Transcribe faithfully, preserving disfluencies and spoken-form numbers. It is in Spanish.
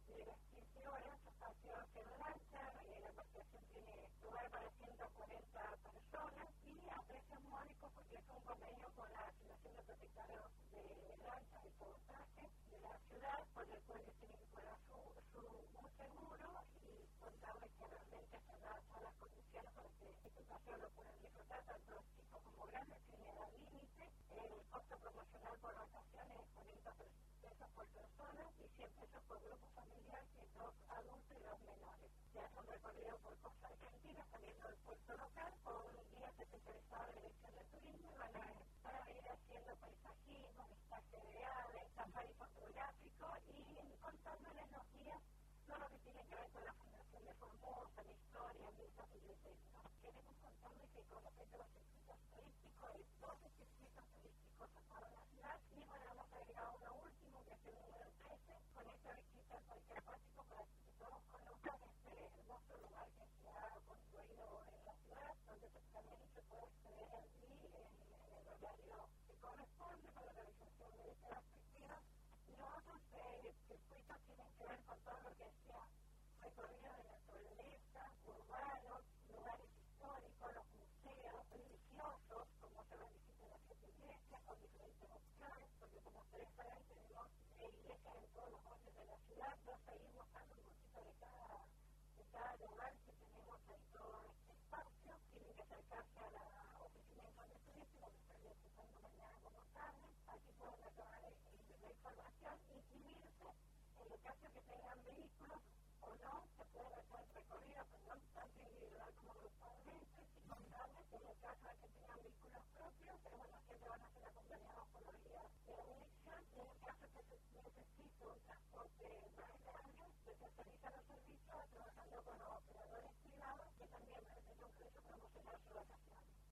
de las quince horas, paseos en lancha, la embarcación tiene lugar para ciento cuarenta personas y a precios módicos porque es un convenio con la Asociación de Propietarios de Lanchas y Cabotaje de la ciudad, por el cual tienen que pagar su, su un seguro y contarles que realmente se dan todas las condiciones para que este paseo lo puedan disfrutar tanto los chicos como grandes, sin edad límite. El costo promocional por vacaciones es cuarenta pesos por persona y cien pesos por grupo familiar, que es dos adultos y dos menores. Se hace un recorrido por Costa Argentina, saliendo del puerto local, con guías especializados de dirección de turismo y van a, van a ir haciendo paisajismo, vistaje de aves, safari fotográfico y contándoles los guías todo lo que tiene que ver con la fundación de Formosa, la historia, mitos y leyendas. Queremos contarles que con respecto a los circuitos turísticos, hay doce circuitos turísticos a toda la ciudad y bueno, hemos agregado uno último que es el número trece, con esta visita al parque acuático para que todos conozcan este hermoso lugar que se ha construido en la ciudad, donde también se puede acceder allí en, en el horario que corresponde para la realización de estas actividades. Y los otros eh, circuitos tienen que ver con todo lo que sea recorrido de naturaleza, urbanos, lugares históricos, los museos religiosos, como se van visitar las siete iglesias, con diferentes opciones, porque como ustedes saben tenemos eh, iglesias en todos los barrios de la ciudad, vamos a ir mostrando un poquito de cada, de cada lugar que tenemos en todo este espacio. Tienen que acercarse a la oficina de informe turístico que está visitando mañana como tarde, aquí pueden acabar eh, la información, inscribirse, en el caso que tengan vehículos o no, se puede hacer recorrido, perdón, tanto individual como grupalmente, sin contarles que en el caso